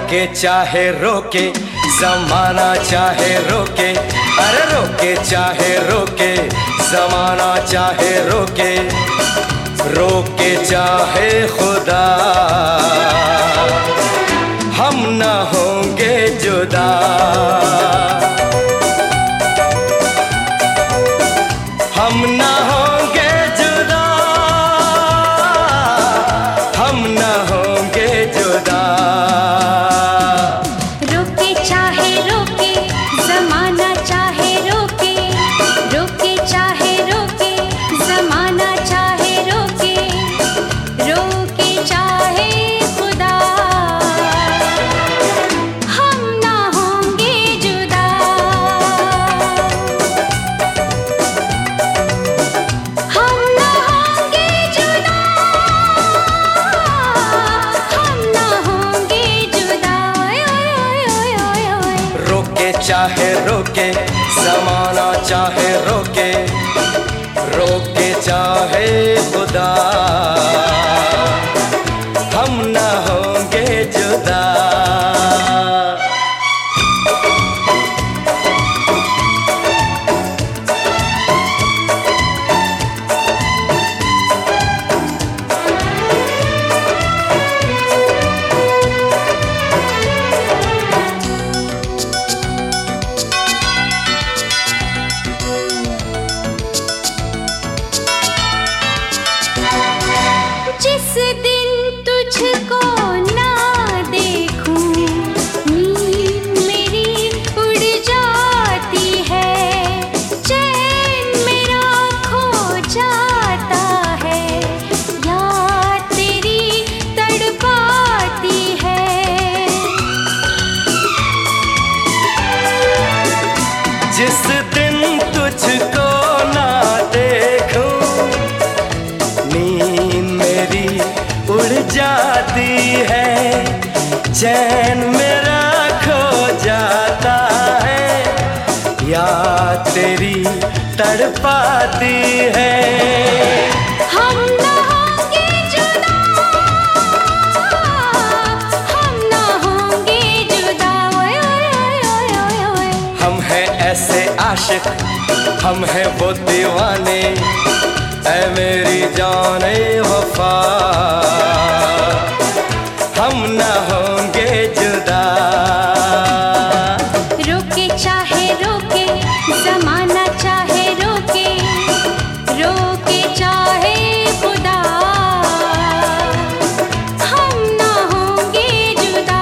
रोके चाहे रोके जमाना चाहे रोके, अरे रोके चाहे रोके जमाना चाहे रोके, रोके चाहे खुदा हम न होंगे जुदा। हम न होंगे जुदा, हम न होंगे जुदा। रोके चाहे रोके जमाना चाहे रोके, रोके चाहे रोके जमाना चाहे रोके, रोके चाहे खुदा हम ना होंगे जुदा। हम ना होंगे जुदा, हम ना होंगे जुदा। रोके चाहे रोके जमाना चाहे रोके, रोके चाहे खुदा हम न होंगे जुदा। जिस दिन तुझको ना देखूं नींद मेरी उड़ जाती है, चैन मेरा खो जाता है, याद तेरी तड़पाती है। जिस दिन तुझको ना देखूं नींद मेरी उड़ जाती है, चैन मेरा खो जाता है, याद तेरी तड़पाती है। हम ना होंगे जुदा, हम ना होंगे जुदा। हम हैं ऐसे आशिक, हम हैं वो दीवाने, ऐ मेरी जाने वफा हम न होंगे जुदा। रोके चाहे रोके जमाना चाहे रोके, रोके चाहे खुदा हम ना होंगे जुदा।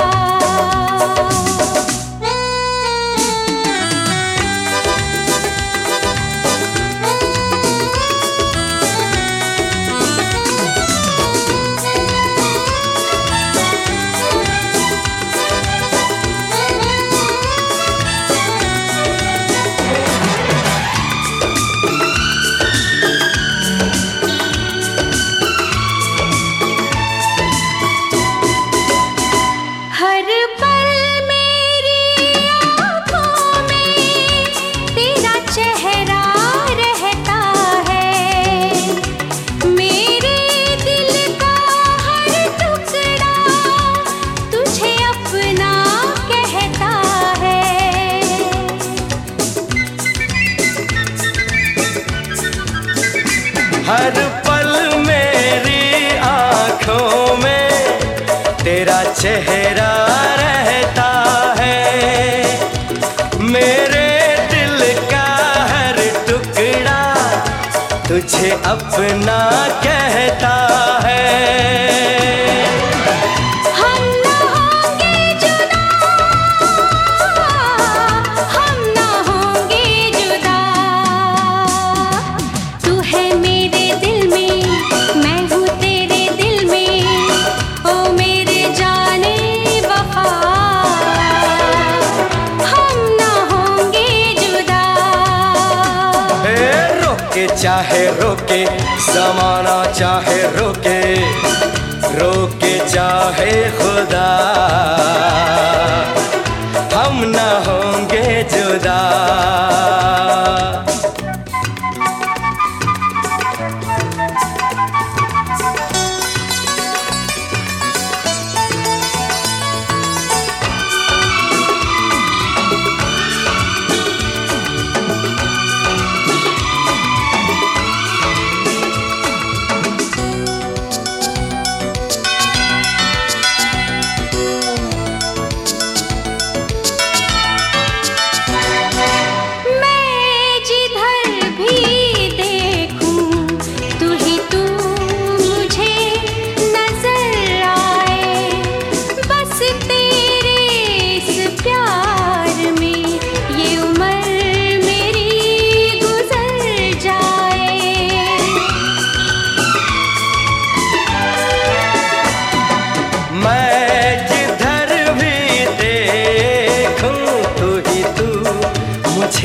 हर पल मेरी आँखों में तेरा चेहरा रहता है, मेरे दिल का हर टुकड़ा तुझे अपना कहता है। हर पल मेरी आँखों में तेरा चेहरा रहता है, मेरे दिल का हर टुकड़ा तुझे अपना कहता है। हम ना होंगे जुदा, हम ना होंगे जुदा। तू है मेरे दिल में, मैं हूँ तेरे दिल में, ओ मेरे जाने वफा हम ना होंगे जुदा। रोके चाहे रोके जमाना चाहे रोके, रोके चाहे खुदा हम न होंगे जुदा।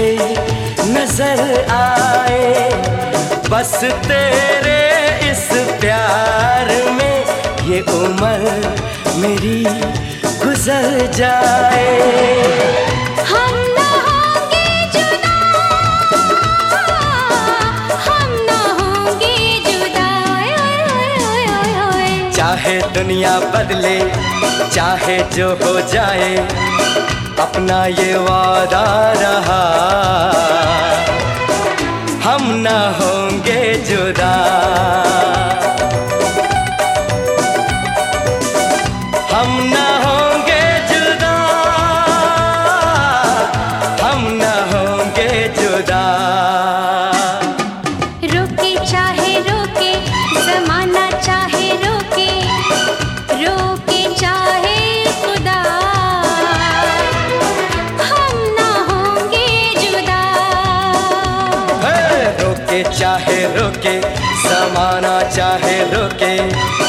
मुझे नजर आए, बस तेरे इस प्यार में ये उम्र मेरी गुजर जाए। हम ना होंगे जुदा, हम ना होंगे जुदा। चाहे दुनिया बदले, चाहे जो हो जाए, अपना ये वादा रहा, हम ना होंगे जुदा। हम ना होंगे जुदा, हम ना होंगे जुदा। रोके चाहे रोके ज़माना, चाहे रोके रोके चाहे खुदा, हम ना होंगे जुदा। रोके चाहे रोके ज़माना, चाहे रोके